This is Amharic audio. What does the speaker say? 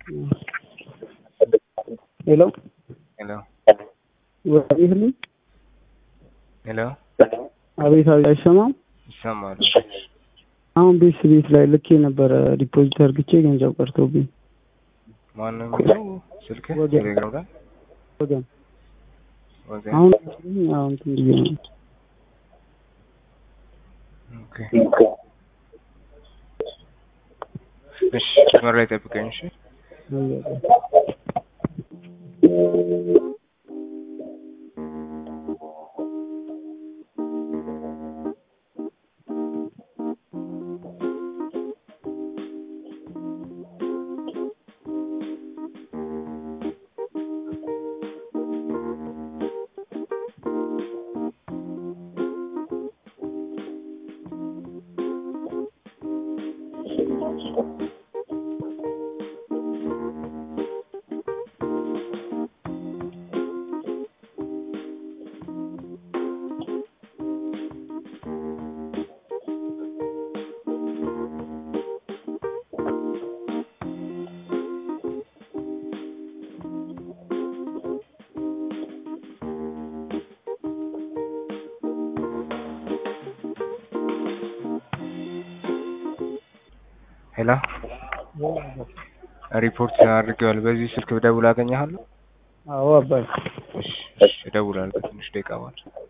ሄሎ ሄሎ ወይህሊ ሄሎ አቤት አቤት፣ አይሰማም? ይሰማል። አሁን ቤት ላይ ልኬ ነበረ ዲፖዚት አድርግቼ ገንዘብ ቀርቶብኝ። ማነው የሚለው ስልክ ቴሌግራም ላይ ወገን ወገን። አሁን እንትን ብዬ ነው። ኦኬ እሺ፣ መረጃ ጠብቀኝ። እሺ ሄሎ ሪፖርት አድርጌዋለሁ። በዚህ ስልክ ደውል አገኘሃለሁ? አዎ አባይ። እሺ እደውላለሁ ትንሽ ደቂቃ ማለት